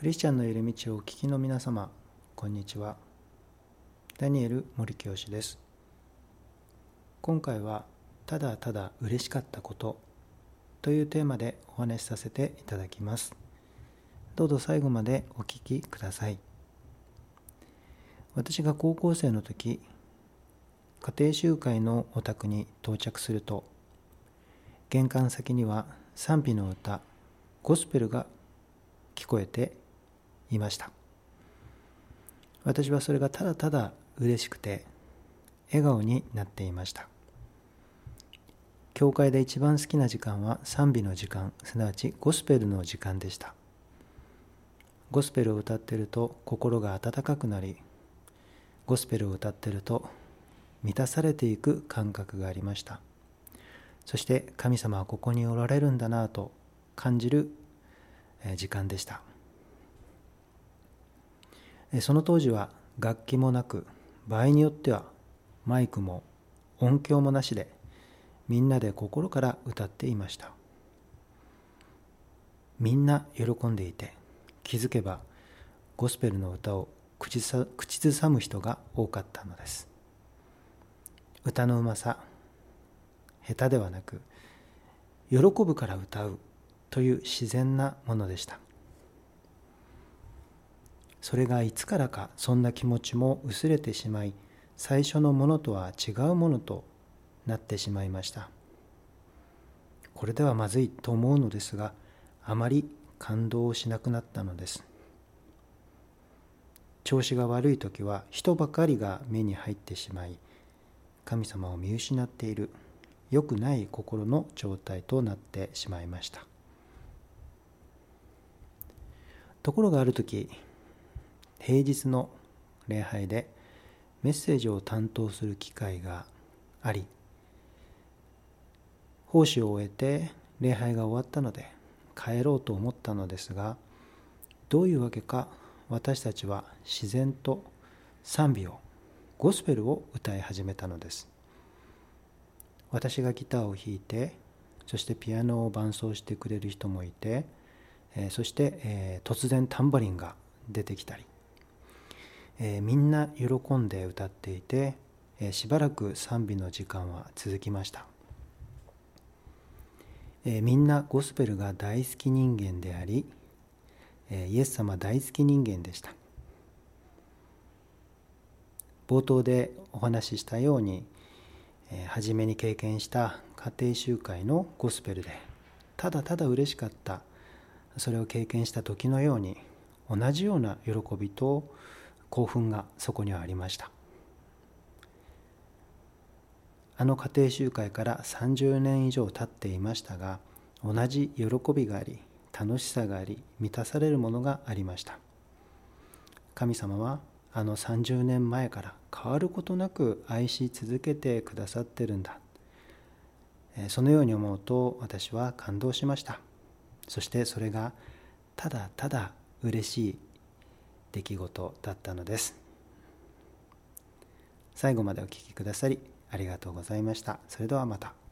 クリスチャンのいる道をお聞きの皆様、こんにちは。ダニエル・森清です。今回はただただ嬉しかったことというテーマでお話しさせていただきます。どうぞ最後までお聞きください。私が高校生の時、家庭集会のお宅に到着すると、玄関先には賛美の歌、ゴスペルが聞こえていました。私はそれがただただ嬉しくて笑顔になっていました。教会で一番好きな時間は賛美の時間、すなわちゴスペルの時間でした。ゴスペルを歌っていると心が温かくなり、ゴスペルを歌っていると満たされていく感覚がありました。そして神様はここにおられるんだなと感じる時間でした。その当時は楽器もなく、場合によってはマイクも音響もなしで、みんなで心から歌っていました。みんな喜んでいて、気づけばゴスペルの歌を口ずさむ人が多かったのです。歌のうまさ、下手ではなく、喜ぶから歌うという自然なものでした。それがいつからかそんな気持ちも薄れてしまい、最初のものとは違うものとなってしまいました。これではまずいと思うのですが、あまり感動しなくなったのです。調子が悪い時は人ばかりが目に入ってしまい、神様を見失っている良くない心の状態となってしまいました。ところがある時、平日の礼拝でメッセージを担当する機会があり、奉仕を終えて礼拝が終わったので帰ろうと思ったのですが、どういうわけか私たちは自然と賛美を、ゴスペルを歌い始めたのです。私がギターを弾いて、そしてピアノを伴奏してくれる人もいて、そして突然タンバリンが出てきたり、みんな喜んで歌っていて、しばらく賛美の時間は続きました。みんなゴスペルが大好き人間であり、イエス様大好き人間でした。冒頭でお話ししたように、初めに経験した家庭集会のゴスペルでただただ嬉しかった、それを経験した時のように、同じような喜びと興奮がそこにはありました。あの家庭集会から30年以上経っていましたが、同じ喜びがあり、楽しさがあり、満たされるものがありました。神様はあの30年前から変わることなく愛し続けてくださってるんだ。そのように思うと私は感動しました。そしてそれがただただ嬉しい出来事だったのです。最後までお聞きくださりありがとうございました。それではまた。